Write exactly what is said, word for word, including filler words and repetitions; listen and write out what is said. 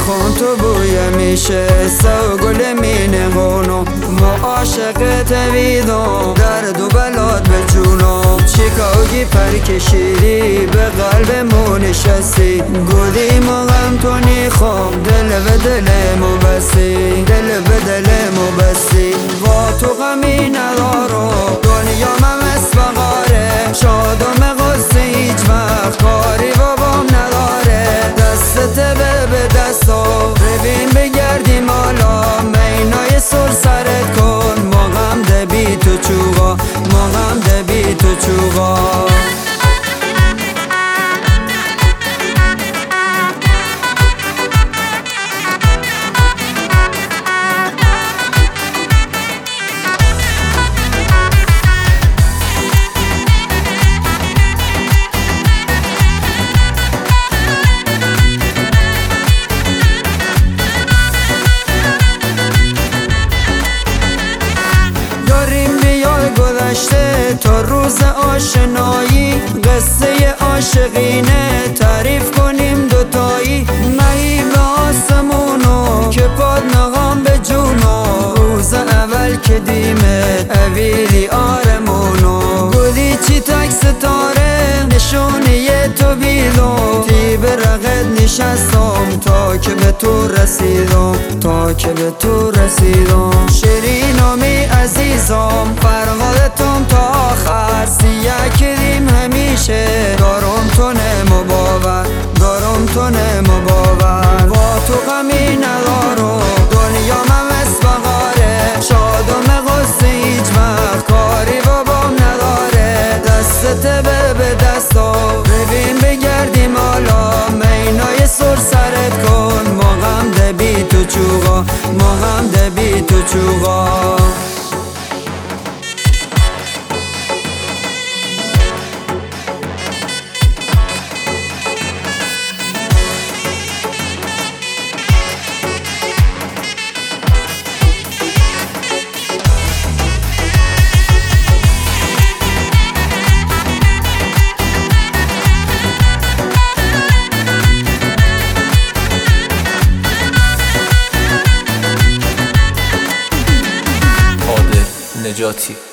خون تو بوی میشه سو گل مینه هونو ما عاشق تویدم درد و بلاد به جونم چیکاگی پر کشیدی به قلبمو نشستی گودی ما غم تو نیخوام دل به دلمو بستی دل به دلمو بستی با تو غمی ندارم دنیا من مثل بغاره شادم غصه هیچ وقت کاری بابام نداره دستت به به دستو ببین بگردیم حالا مینای سر سرت کن ما غم ده بی تو چوغا ما غم ده بی تو چوغا تا روز آشنایی قصه عاشقینه تعریف کنیم دوتایی نهی به آسمونو که پاد نغام به جونو روز اول که دیمت اویلی آرمونو بودی چی تک ستاره نشونی تو بیدم تی به رقت نشستم تا که به تو رسیدم تا که به تو رسیدم شیرینامی عزیزم فرهادتم تا آخر سیاه کردیم همیشه دارم تو نمو باور دارم تو نمو باور با تو غمی ندارم دنیا من مثل بغاره شادم غصه هیچ وقت کاری بابام نداره دستت به به دستو ببین بگردیم حالا مینای سر سرت کن ما غم ده بی تو چوغا ما غم ده بی تو چوغا نجاتی